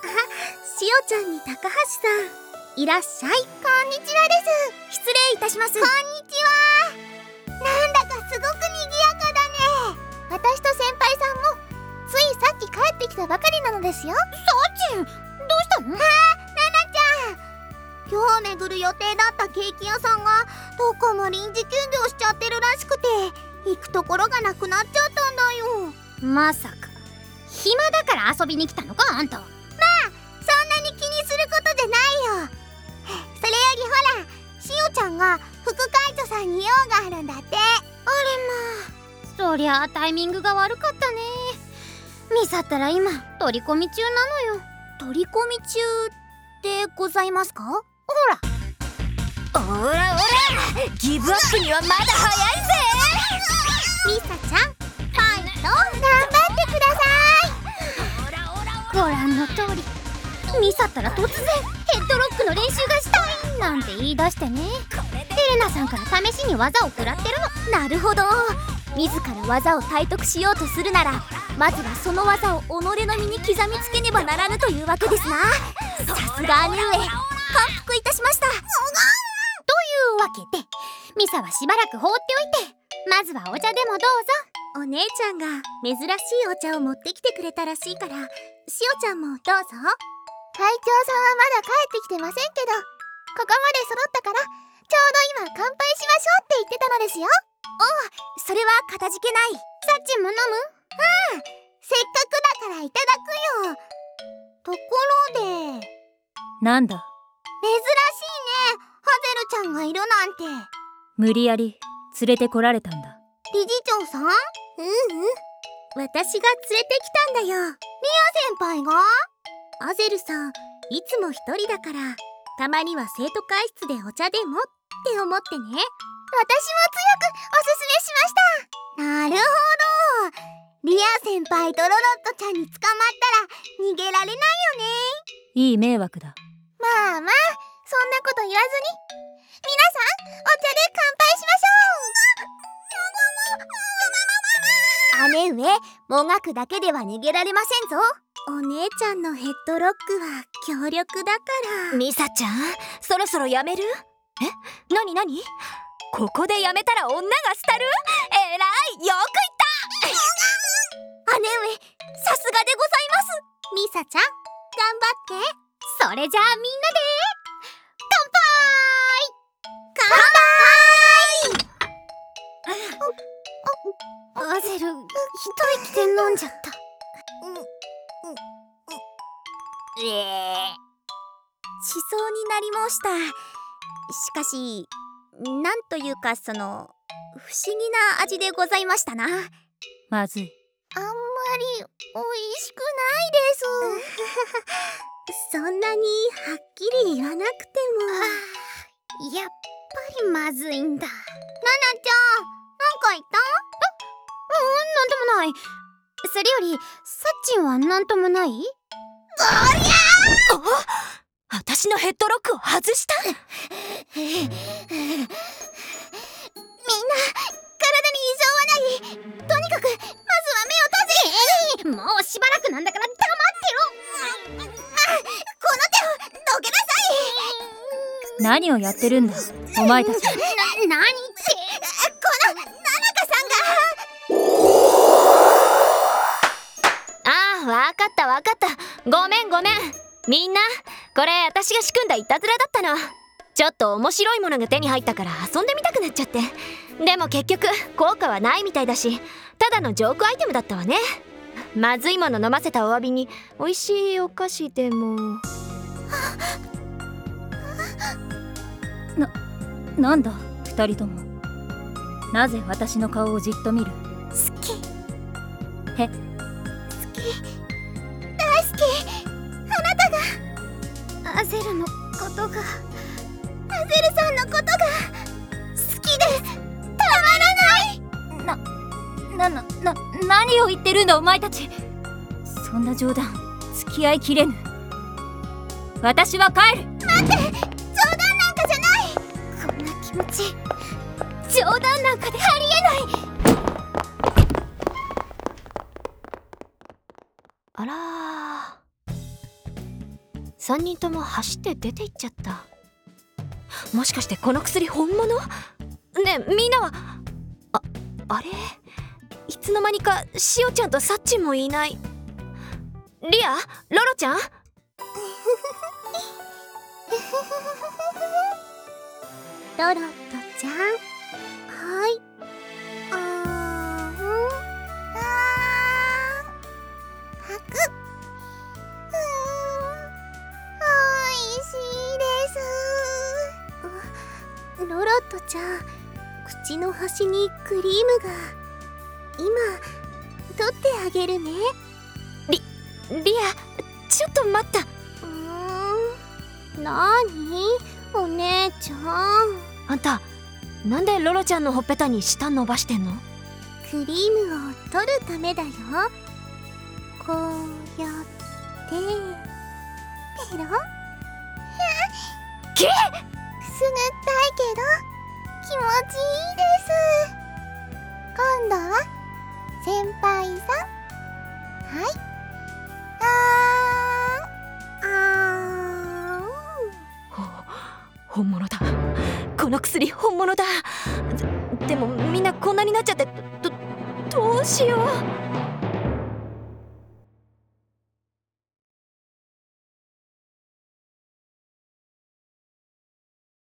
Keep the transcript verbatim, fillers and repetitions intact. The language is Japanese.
しおちゃんに高橋さん、いらっしゃい。こんにちはです。失礼いたします。こんにちは。なんだかすごく賑やかだね。私と先輩さんもついさっき帰ってきたばかりなのですよ。さちん、どうしたの？はあ、ななちゃん、今日巡る予定だったケーキ屋さんがどこも臨時休業しちゃってるらしくて、行くところがなくなっちゃったんだよ。まさか暇だから遊びに来たのか、あんた。まあそんなに気にすることじゃないよ。それよりほら、しおちゃんが副会長さんに用があるんだって。あれまあ、そりゃあタイミングが悪かったね。ミサったら今取り込み中なのよ。取り込み中でございますか？ほらおらおら、ギブアップにはまだ早いぜ。ミサちゃん、ファイト頑張ってください。ご覧の通り、ミサったら突然ヘッドロックの練習がしたいなんて言い出してね。エレナさんから試しに技を食らってるの。なるほど、自ら技を体得しようとするなら、まずはその技を己の身に刻みつけねばならぬというわけですな。さすが姉上、感服いたしました。というわけで、ミサはしばらく放っておいて、まずはお茶でもどうぞ。お姉ちゃんが珍しいお茶を持ってきてくれたらしいから、しおちゃんもどうぞ。会長さんはまだ帰ってきてませんけど、ここまで揃ったからちょうど今乾杯しましょうって言ってたのですよ。おう、それはかたじけない。さっちも飲む？うん、せっかくだからいただくよ。ところで、 なんだ？ 珍しいね、ハゼルちゃんがいるなんて。 無理やり連れてこられたんだ。 理事長さん？ううん、私が連れてきたんだよ。リア先輩が？アゼルさん、いつも一人だからたまには生徒会室でお茶でもって思ってね。私も強くおすすめしました。なるほど、リア先輩とロロットちゃんに捕まったら逃げられないよね。 いい迷惑だ。 まあまあ、そんなこと言わずに、皆さんお茶で乾杯しましょう。姉上、もがくだけでは逃げられませんぞ。お姉ちゃんのヘッドロックは強力だから。 ミサちゃん、そろそろやめる？え？なになに？ここでやめたら女が廃る？えらい、よく言った。 姉上、さすがでございます。ミサちゃん、頑張って。それじゃあみんなで乾杯！乾杯！アゼル、一息で飲んじゃった。ええ、しそうになりました。しかし、なんというかその不思議な味でございましたな。 まずい。 あんまりおいしくないです。そんなにはっきり言わなくても。やっぱりまずいんだ。ナナちゃん、なんか言った？あ、うん、なんともない。それよりサッチンはなんともない？おりゃー！ あ、私のヘッドロックを外した？ みんな、体に異常はない。とにかくまずは目を閉じ。えー、もうしばらくなんだから黙ってろ。あ、この手をどけなさい。 何をやってるんだ、お前たち。 な、何って、このナナカさんが。 ああ、わかったわかった。ごめんごめん。みんな、これ私が仕組んだいたずらだったの。ちょっと面白いものが手に入ったから遊んでみたくなっちゃって。でも結局効果はないみたいだし、ただのジョークアイテムだったわね。まずいもの飲ませたお詫びに美味しいお菓子でも。 な、なんだ二人とも。なぜ私の顔をじっと見る？ 好き。 へ？ 好き、大好き。あなたがアゼルのことが、アゼルさんのことが好きでたまらない。 な、な、な、な、何を言ってるんだお前たち。そんな冗談付き合いきれぬ。私は帰る。 待って、冗談なんかじゃない。こんな気持ち、冗談なんかでありえない。 あらー、 さんにんとも走って出て行っちゃった。もしかしてこの薬本物？ねえみんなは。あ、あれ、いつの間にかしおちゃんとさっちんもいない。リア、ロロちゃんロロットちゃん、はい。あーん、あー、はく。うーん、おいしいです。ロロットちゃん、口の端にクリームが。今取ってあげるね。 リ、リア、ちょっと待った。 うーん、なにお姉ちゃん。 あんた、なんでロロちゃんのほっぺたに舌伸ばしてんの？ クリームを取るためだよ。こうやってペロ。 けっ！ くすぐったいけど気持ちいいです。今度は先輩さん。はい。あーん、あーん。 ほ本物だ。この薬本物だ。で、でもみんなこんなになっちゃって、ど、どうしよう。